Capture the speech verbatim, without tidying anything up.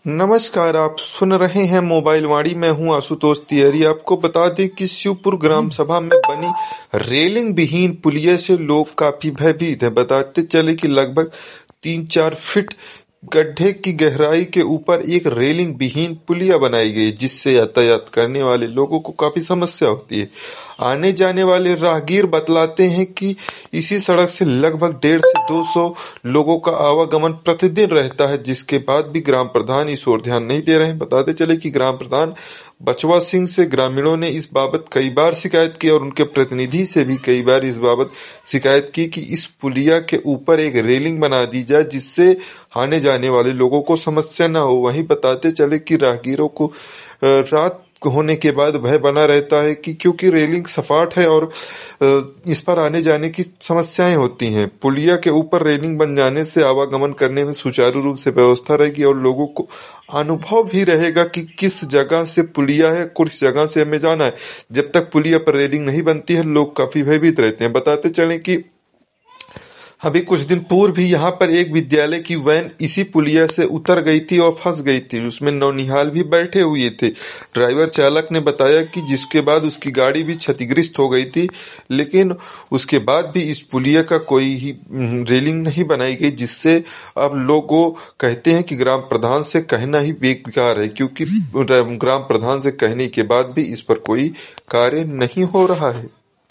नमस्कार, आप सुन रहे हैं मोबाइल वाणी। मैं हूं आशुतोष तिवारी। आपको बता दें कि शिवपुर ग्राम सभा में बनी रेलिंग विहीन पुलिया से लोग काफी भयभीत हैं। बताते चले कि लगभग तीन चार फीट गड्ढे की गहराई के ऊपर एक रेलिंग विहीन पुलिया बनाई गई, जिससे यातायात करने वाले लोगों को काफी समस्या होती है। आने जाने वाले राहगीर बतलाते हैं कि इसी सड़क से लगभग डेढ़ से दो सौ लोगों का आवागमन प्रतिदिन रहता है, जिसके बाद भी ग्राम प्रधान इस ओर ध्यान नहीं दे रहे हैं। बताते चले कि ग्राम प्रधान बचवा सिंह से ग्रामीणों ने इस बाबत कई बार शिकायत की और उनके प्रतिनिधि से भी कई बार इस बाबत शिकायत की कि इस पुलिया के ऊपर एक रेलिंग बना दी जाए, जिससे आने जाने वाले लोगों को समस्या न हो। वहीं बताते चले कि राहगीरों को रात होने के बाद भय बना रहता है कि क्योंकि रेलिंग सपाट है और इस पर आने जाने की समस्याएं होती हैं। पुलिया के ऊपर रेलिंग बन जाने से आवागमन करने में सुचारू रूप से व्यवस्था रहेगी और लोगों को अनुभव भी रहेगा कि किस जगह से पुलिया है, किस जगह से हमें जाना है। जब तक पुलिया पर रेलिंग नहीं बनती है, लोग काफी भयभीत रहते हैं। बताते चले कि अभी कुछ दिन पूर्व भी यहाँ पर एक विद्यालय की वैन इसी पुलिया से उतर गई थी और फंस गई थी। उसमें नौनिहाल भी बैठे हुए थे। ड्राइवर चालक ने बताया कि जिसके बाद उसकी गाड़ी भी क्षतिग्रस्त हो गई थी, लेकिन उसके बाद भी इस पुलिया का कोई ही रेलिंग नहीं बनाई गई, जिससे अब लोगों कहते हैं कि ग्राम प्रधान से कहना ही बेकार है, क्योंकि ग्राम प्रधान से कहने के बाद भी इस पर कोई कार्य नहीं हो रहा है।